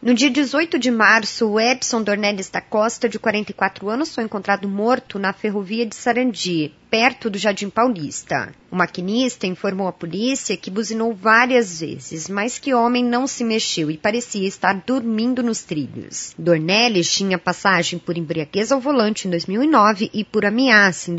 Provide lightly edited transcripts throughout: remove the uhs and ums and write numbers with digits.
No dia 18 de março, o Edson Dornelles da Costa, de 44 anos, foi encontrado morto na ferrovia de Sarandi, perto do Jardim Paulista. O maquinista informou à polícia que buzinou várias vezes, mas que o homem não se mexeu e parecia estar dormindo nos trilhos. Dornelles tinha passagem por embriaguez ao volante em 2009 e por ameaça em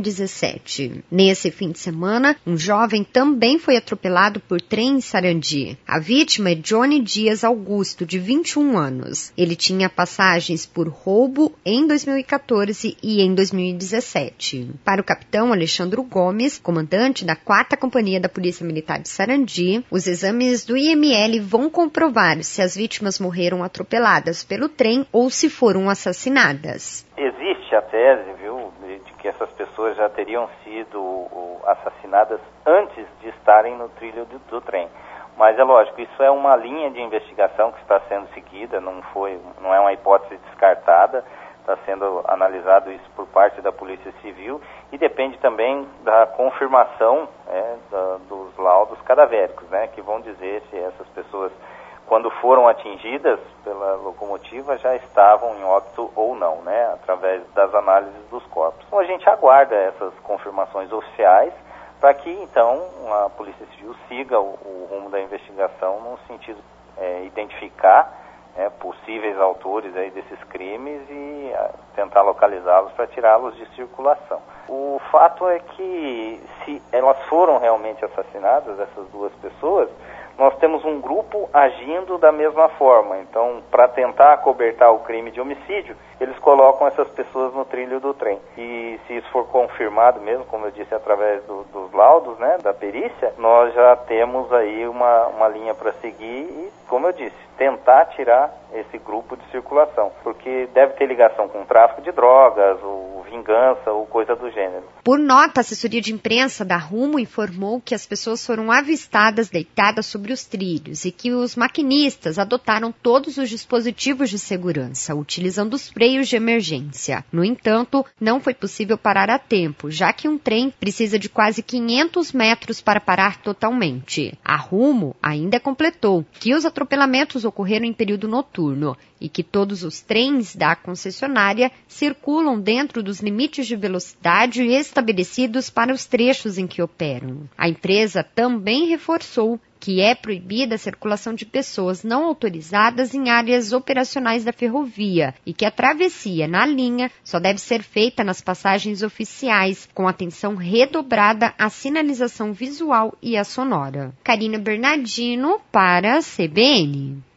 2017. Nesse fim de semana, um jovem também foi atropelado por trem em Sarandi. A vítima é Johnny Dias Augusto, de 21 anos. Ele tinha passagens por roubo em 2014 e em 2017. Para o capitão Alexandre Gomes, comandante da 4ª Companhia da Polícia Militar de Sarandi, os exames do IML vão comprovar se as vítimas morreram atropeladas pelo trem ou se foram assassinadas. Existe a tese, de que essas pessoas já teriam sido assassinadas antes de estarem no trilho do trem. Mas é lógico, isso é uma linha de investigação que está sendo seguida, não é uma hipótese descartada. Está sendo analisado isso por parte da Polícia Civil e depende também da confirmação dos laudos cadavéricos, que vão dizer se essas pessoas, quando foram atingidas pela locomotiva, já estavam em óbito ou não, através das análises dos corpos. Então a gente aguarda essas confirmações oficiais para que então a Polícia Civil siga o rumo da investigação no sentido de identificar possíveis autores desses crimes e tentar localizá-los para tirá-los de circulação. O fato é que se elas foram realmente assassinadas, essas duas pessoas, nós temos um grupo agindo da mesma forma. Então, para tentar acobertar o crime de homicídio, eles colocam essas pessoas no trilho do trem. E se isso for confirmado mesmo, como eu disse, através dos laudos, da perícia, nós já temos aí uma linha para seguir e, como eu disse, tentar tirar esse grupo de circulação, porque deve ter ligação com tráfico de drogas, ou vingança, ou coisa do gênero. Por nota, a assessoria de imprensa da Rumo informou que as pessoas foram avistadas deitadas sobre os trilhos e que os maquinistas adotaram todos os dispositivos de segurança, utilizando os freios de emergência. No entanto, não foi possível parar a tempo, já que um trem precisa de quase 500 metros para parar totalmente. A Rumo ainda completou que os atropelamentos ocorreram em período noturno e que todos os trens da concessionária circulam dentro dos limites de velocidade estabelecidos para os trechos em que operam. A empresa também reforçou que é proibida a circulação de pessoas não autorizadas em áreas operacionais da ferrovia e que a travessia na linha só deve ser feita nas passagens oficiais, com atenção redobrada à sinalização visual e à sonora. Karina Bernardino para a CBN.